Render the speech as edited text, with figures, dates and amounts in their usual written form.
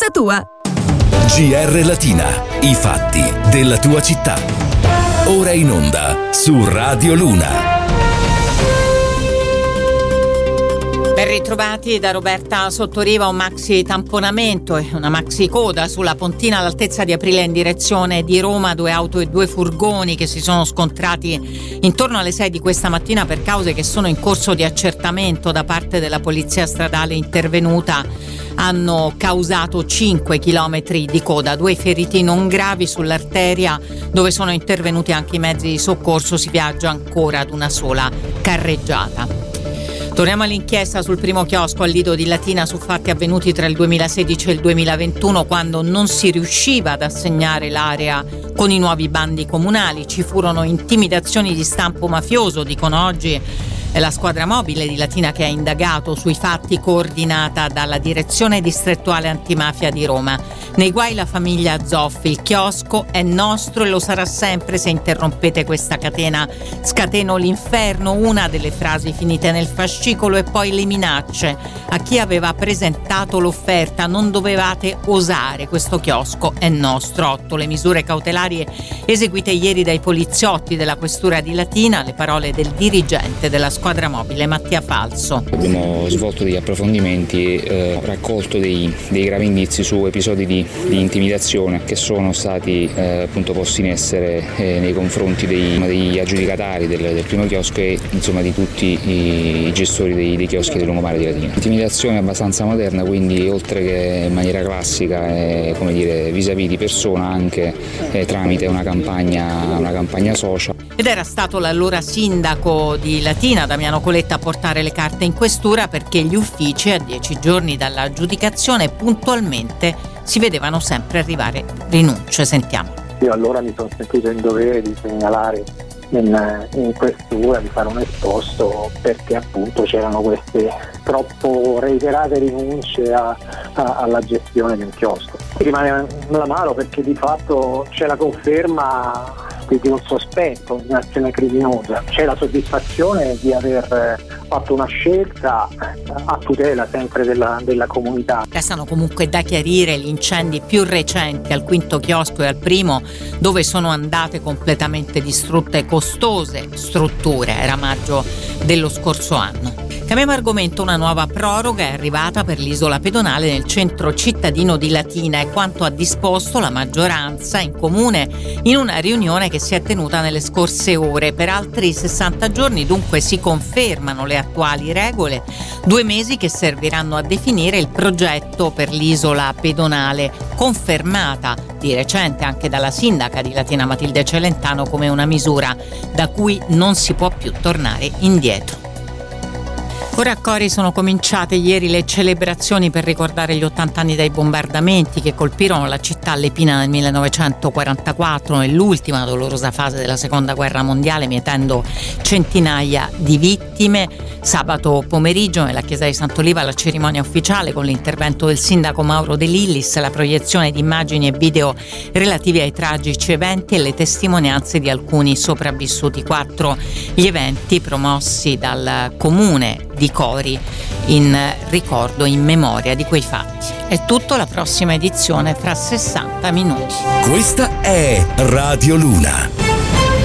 tua. GR Latina, i fatti della tua città. Ora in onda su Radio Luna. Ben ritrovati da Roberta Sottoriva. Un maxi tamponamento e una maxi coda sulla Pontina all'altezza di Aprile in direzione di Roma. 2 auto e 2 furgoni che si sono scontrati intorno alle 6 di questa mattina per cause che sono in corso di accertamento da parte della polizia stradale intervenuta. Hanno causato 5 chilometri di coda, 2 feriti non gravi sull'arteria dove sono intervenuti anche i mezzi di soccorso. Si viaggia ancora ad una sola carreggiata. Torniamo all'inchiesta sul primo chiosco al Lido di Latina su fatti avvenuti tra il 2016 e il 2021, quando non si riusciva ad assegnare l'area con i nuovi bandi comunali. Ci furono intimidazioni di stampo mafioso, dicono oggi la squadra mobile di Latina che ha indagato sui fatti, coordinata dalla direzione distrettuale antimafia di Roma. Nei guai la famiglia Zoffi, il chiosco è nostro e lo sarà sempre, se interrompete questa catena scateno l'inferno, una delle frasi finite nel fascicolo, e poi le minacce a chi aveva presentato l'offerta: non dovevate osare, questo chiosco è nostro. 8 le misure cautelari eseguite ieri dai poliziotti della questura di Latina, le parole del dirigente della squadra mobile Mattia Falso. Abbiamo svolto degli approfondimenti, raccolto dei gravi indizi su episodi di intimidazione che sono stati appunto posti in essere nei confronti degli aggiudicatari del primo chiosco e insomma di tutti i gestori dei chioschi del lungomare di Latina. Intimidazione abbastanza moderna, quindi oltre che in maniera classica, come dire, vis-à-vis di persona, anche tramite una campagna social. Ed era stato l'allora sindaco di Latina, Damiano Coletta, a portare le carte in questura, perché gli uffici, a 10 giorni dall'aggiudicazione, puntualmente si vedevano sempre arrivare rinunce. Sentiamo. Io allora mi sono sentito in dovere di segnalare in questura, di fare un esposto, perché appunto c'erano queste troppo reiterate rinunce alla gestione di un chiosco. Rimane la mano perché di fatto c'è la conferma di un sospetto di un'azione criminosa, c'è la soddisfazione di aver fatto una scelta a tutela sempre della comunità. Restano comunque da chiarire gli incendi più recenti al quinto chiosco e al primo, dove sono andate completamente distrutte costose strutture. Era maggio dello scorso anno. Cambiamo argomento. Una nuova proroga è arrivata per l'isola pedonale nel centro cittadino di Latina, e quanto ha disposto la maggioranza in comune in una riunione che si è tenuta nelle scorse ore. Per altri 60 giorni dunque si confermano le attuali regole, 2 mesi che serviranno a definire il progetto per l'isola pedonale, confermata di recente anche dalla sindaca di Latina Matilde Celentano come una misura da cui non si può più tornare indietro. Ora a Cori sono cominciate ieri le celebrazioni per ricordare gli 80 anni dai bombardamenti che colpirono la città alpina nel 1944, nell'ultima dolorosa fase della seconda guerra mondiale, mietendo centinaia di vittime. Sabato pomeriggio nella chiesa di Sant'Oliva la cerimonia ufficiale con l'intervento del sindaco Mauro De Lillis, la proiezione di immagini e video relativi ai tragici eventi e le testimonianze di alcuni sopravvissuti. 4 gli eventi promossi dal comune di Cori in ricordo, in memoria di quei fatti. È tutto, la prossima edizione fra 60 minuti. Questa è Radio Luna.